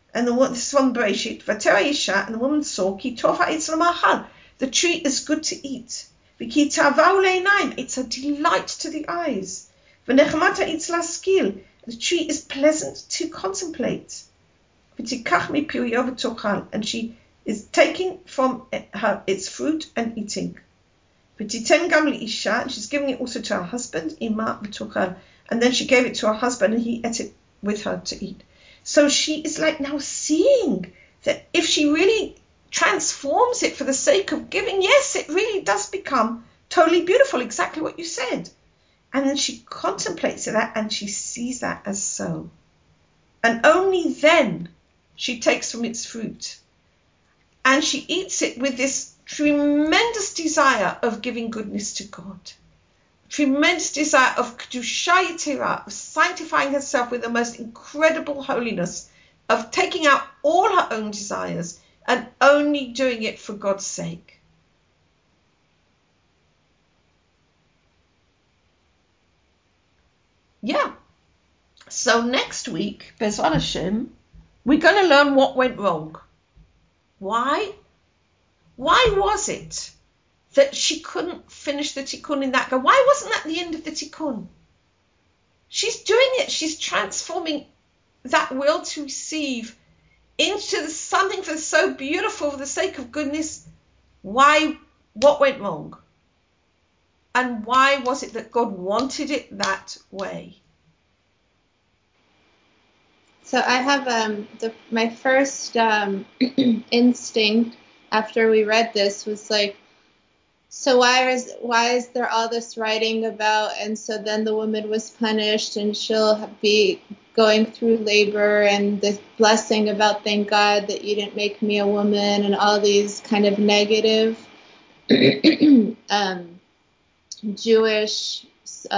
And this is from Bereshit. Vatera Isha, and the woman saw, Ki tov ha'etz l'ma'achal. The tree is good to eat. V'ki ta'avau le'einayim. It's a delight to the eyes. V'nechmat ha'etz laskil. The tree is pleasant to contemplate. V'tikach mipiuyo v'tochal. And she is taking from its fruit and eating. V'titen gam li'isha. And she's giving it also to her husband. Ima v'tochal. And then she gave it to her husband and he ate it with her to eat. So she is like now seeing that if she really transforms it for the sake of giving, yes, it really does become totally beautiful, exactly what you said. And then she contemplates that and she sees that as so. And only then she takes from its fruit. And she eats it with this tremendous desire of giving goodness to God. Tremendous desire of Kedusha Yetira, of sanctifying herself with the most incredible holiness, of taking out all her own desires and only doing it for God's sake. Yeah. So next week, Bezrat Hashem, we're going to learn what went wrong. Why? Why was it that she couldn't finish the tikkun in that go? Why wasn't that the end of the tikkun? She's doing it. She's transforming that will to receive into something that's so beautiful for the sake of goodness. Why? What went wrong? And why was it that God wanted it that way?
So I have my first instinct after we read this was like, so why is there all this writing about, and so then the woman was punished and she'll be going through labor and this blessing about thank God that you didn't make me a woman and all these kind of negative Jewish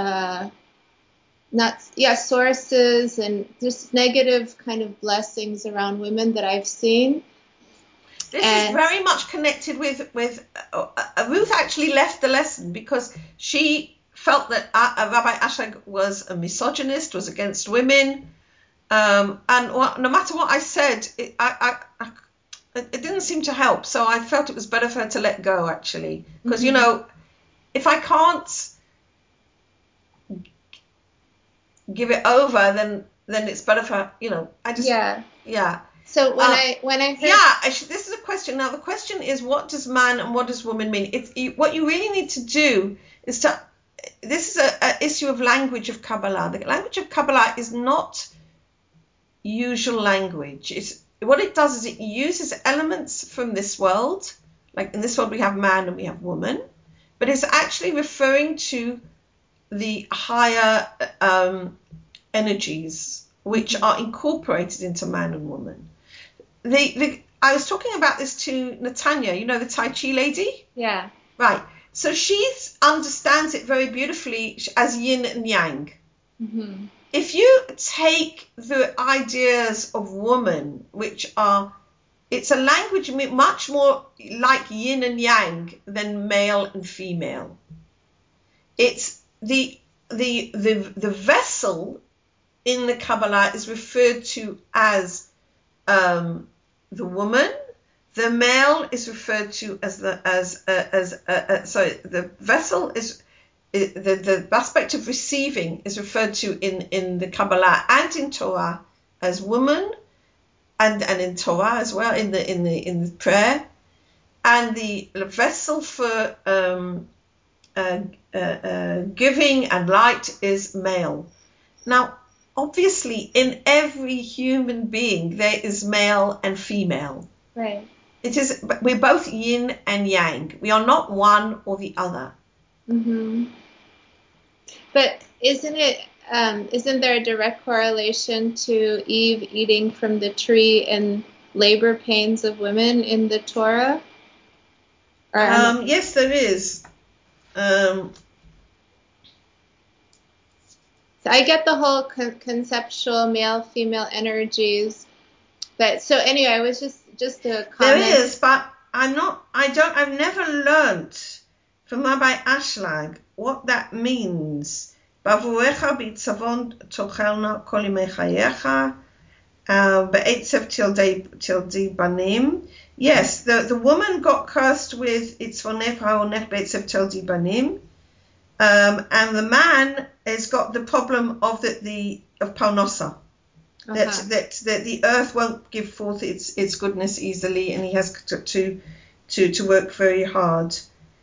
sources and just negative kind of blessings around women that I've seen.
This is very much connected with Ruth actually left the lesson because she felt that Rabbi Ashlag was a misogynist, was against women, and no matter what I said, it didn't seem to help. So I felt it was better for her to let go, actually, because if I can't give it over, then it's better for her, I just yeah.
So when I heard...
this is a question. Now the question is, what does man and what does woman mean? What you really need to do is this is an issue of language of Kabbalah. The language of Kabbalah is not usual language. What it does is it uses elements from this world. Like in this world we have man and we have woman, but it's actually referring to the higher energies which are incorporated into man and woman. I was talking about this to Natanya, the Tai Chi lady?
Yeah.
Right. So she understands it very beautifully as yin and yang.
Mm-hmm.
If you take the ideas of woman, it's a language much more like yin and yang than male and female. It's the vessel in the Kabbalah is referred to as the woman. The male is referred to as the vessel is the aspect of receiving is referred to in the Kabbalah and in Torah as woman, and in Torah as well in the prayer, and the vessel for giving and light is male. Now, obviously, in every human being, there is male and female.
Right.
We're both yin and yang. We are not one or the other.
Mm-hmm. But isn't there a direct correlation to Eve eating from the tree and labor pains of women in the Torah?
Yes, there is.
So I get the whole conceptual male-female energies, but so anyway, I was just a comment.
There is, but I've never learnt from Rabbi Ashlag what that means. Bavurecha bitzavon tochelna kol yimei chayecha, Be'etzev tildi banim. Yes, the woman got cursed with itzvonech ha'onech be'etzev tildi banim, and the man has got the problem of of parnosa. That the earth won't give forth its goodness easily, and he has to work very hard.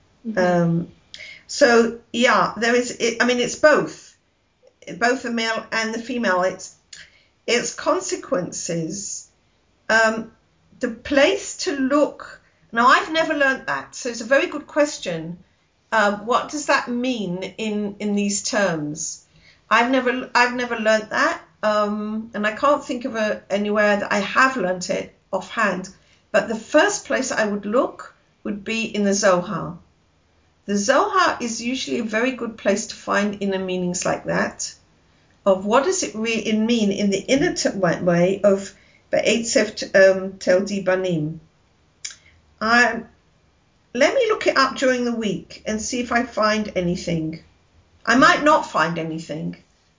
So yeah, there is. It's both the male and the female. Its consequences. The place to look. Now, I've never learnt that, so it's a very good question. What does that mean in these terms? I've never learnt that, and I can't think of anywhere that I have learnt it offhand. But the first place I would look would be in the Zohar. The Zohar is usually a very good place to find inner meanings like that, of what does it really mean in the inner way of Be'etzev tildi banim. Let me look it up during the week and see if I find anything. I might not find anything.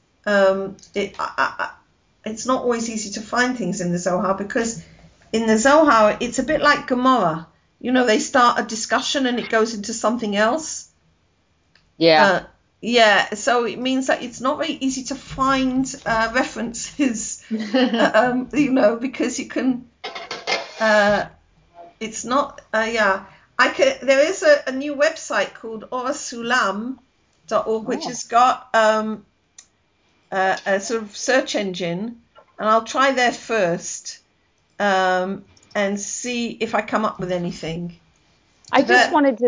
It's not always easy to find things in the Zohar, because in the Zohar it's a bit like Gemara. They start a discussion and it goes into something else.
Yeah.
So it means that it's not very easy to find references, because you can. It's not. There is a new website called orasulam.org, which has got a sort of search engine, and I'll try there first and see if I come up with anything.
I wanted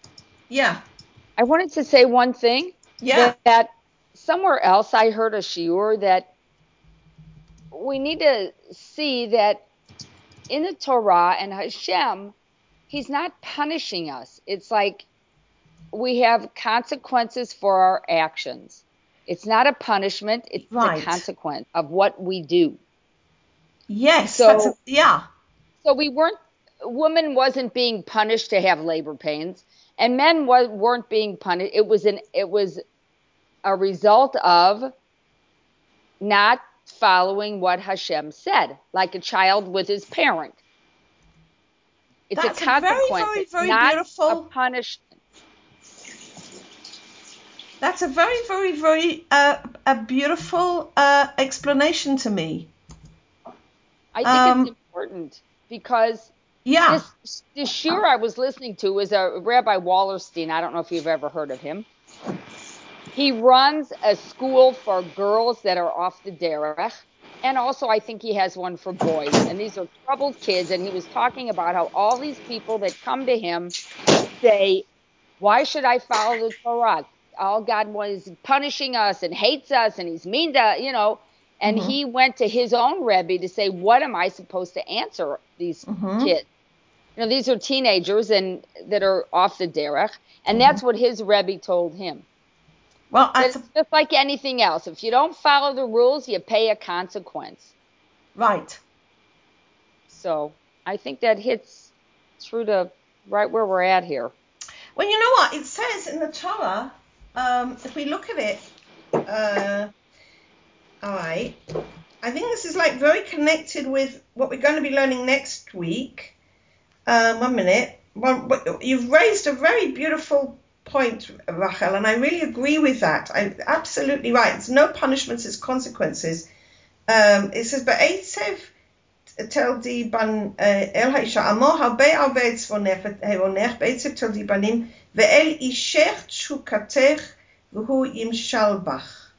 to say one thing.
Yeah.
That somewhere else I heard a shiur that we need to see that in the Torah and Hashem, he's not punishing us. It's like we have consequences for our actions. It's not a punishment. It's a consequence of what we do.
Yes.
So woman wasn't being punished to have labor pains, and men weren't being punished. It was a result of not following what Hashem said, like a child with his parent. It's a consequence,
very, very
not
beautiful,
a punishment.
That's a very, very, very a beautiful explanation to me.
I think it's important because this shiur I was listening to is a Rabbi Wallerstein. I don't know if you've ever heard of him. He runs a school for girls that are off the derech, and also I think he has one for boys. And these are troubled kids, and he was talking about how all these people that come to him say, why should I follow the Torah? All God was punishing us and hates us, and he's mean to, And he went to his own Rebbe to say, what am I supposed to answer these kids? These are teenagers and that are off the derech, and that's what his Rebbe told him.
Well,
it's just like anything else. If you don't follow the rules, you pay a consequence.
Right.
So I think that hits through to right where we're at here.
Well, you know what? It says in the Torah, if we look at it, all right, I think this is very connected with what we're going to be learning next week. 1 minute. You've raised a very beautiful point, Rachel, and I really agree with that. Absolutely right. It's no punishments, it's consequences. It says, "Be'etzev tildi ban el haisha amo harbe arvei tzvonech ve'onech be'etzev tildi banim ve'el ishech tshukatech v'hu yimshal bach."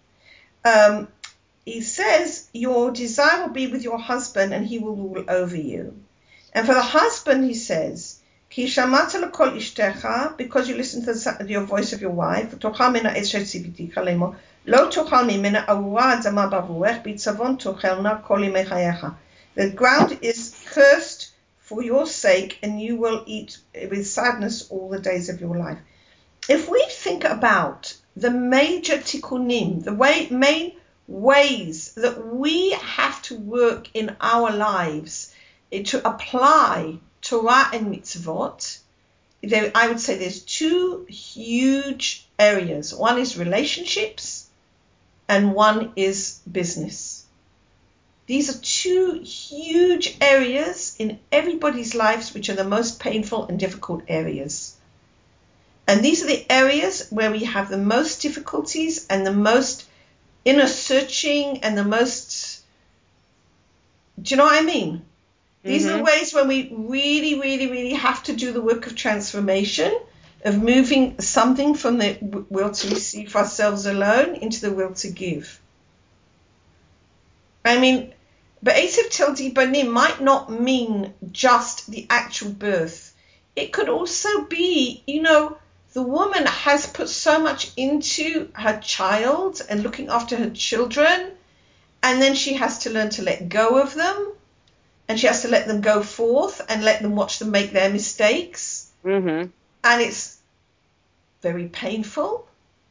He says, your desire will be with your husband, and he will rule over you. And for the husband, he says, Ki shamata lekol ishtecha, because you listen to your voice of your wife, tochal mina es shetziviticha lemo, lo tochal mimena arua adama bavuech, bitzavon tochelna kol yimei chayecha. The ground is cursed for your sake, and you will eat with sadness all the days of your life. If we think about the major tikkunim, the main ways that we have to work in our lives to apply Torah and mitzvot, I would say there's two huge areas. One is relationships and one is business. These are two huge areas in everybody's lives which are the most painful and difficult areas. And these are the areas where we have the most difficulties and the most inner searching and the most, do you know what I mean? These are the ways when we really, really, really have to do the work of transformation, of moving something from the will to receive for ourselves alone into the will to give. I mean, Ba'esav Tildi Banim might not mean just the actual birth. It could also be, you know, the woman has put so much into her child and looking after her children, and then she has to learn to let go of them, and she has to let them go forth and let them watch them make their mistakes. And it's very painful.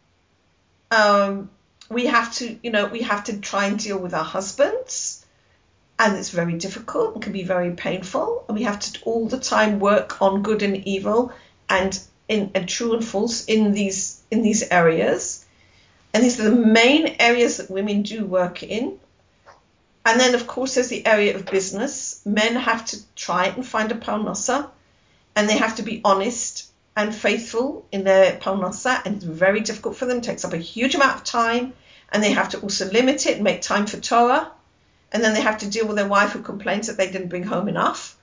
We have to try and deal with our husbands, and it's very difficult and can be very painful. And we have to all the time work on good and evil and true and false in these areas. And these are the main areas that women do work in. And then, of course, there's the area of business. Men have to try and find a parnasa, and they have to be honest and faithful in their parnasa, and it's very difficult for them. It takes up a huge amount of time, and they have to also limit it and make time for Torah. And then they have to deal with their wife who complains that they didn't bring home enough.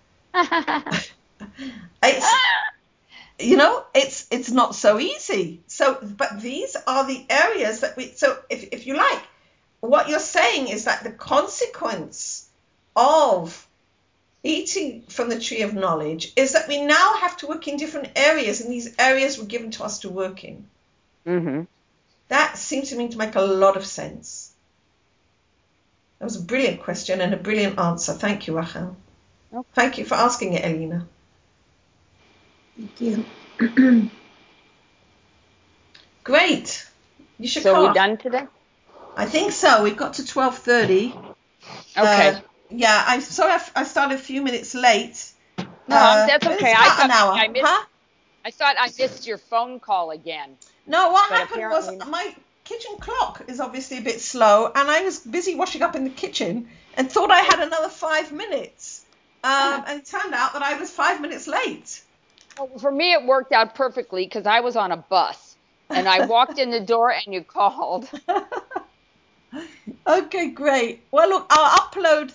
It's not so easy. But these are the areas that if you like, what you're saying is that the consequence of eating from the tree of knowledge is that we now have to work in different areas, and these areas were given to us to work in. That seems to me to make a lot of sense. That was a brilliant question and a brilliant answer. Thank you, Rachel. Okay. Thank you for asking it, Elena.
Thank you.
Great. You should
So we're done today?
I think so. We've got to 12:30.
Okay.
Yeah, I'm sorry I started a few minutes late.
No, that's okay.
I thought
an hour. I thought I missed your phone call again.
No, what happened was my kitchen clock is obviously a bit slow, and I was busy washing up in the kitchen and thought I had another 5 minutes. And it turned out that I was 5 minutes late.
Well, for me, it worked out perfectly because I was on a bus, and I walked in the door and you called.
Okay, great. Well, look, I'll upload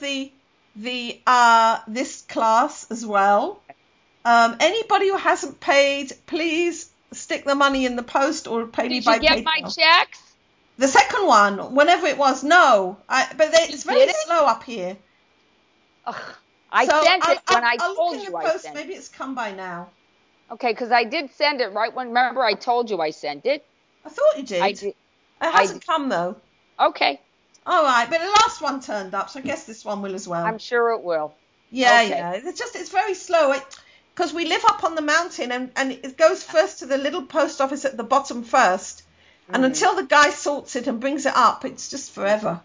this class as well. Anybody who hasn't paid, please stick the money in the post or pay me by PayPal.
Did you get my checks?
The second one, whenever it was, no. It's very slow up here.
Ugh, I sent it when I told you I sent it.
Maybe it's come by now.
Okay, because I did send it right when. Remember, I told you I sent it.
I thought you did.
I did.
It hasn't come though.
Okay.
All right, but the last one turned up, so I guess this one will as well.
I'm sure it will.
Yeah, okay. Yeah. It's very slow. Because we live up on the mountain, and it goes first to the little post office at the bottom first, and until the guy sorts it and brings it up, it's just forever.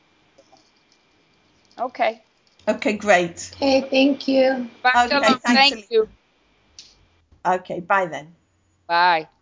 Okay.
Okay, great.
Okay, thank you.
Bye, thank you.
Okay, bye then.
Bye.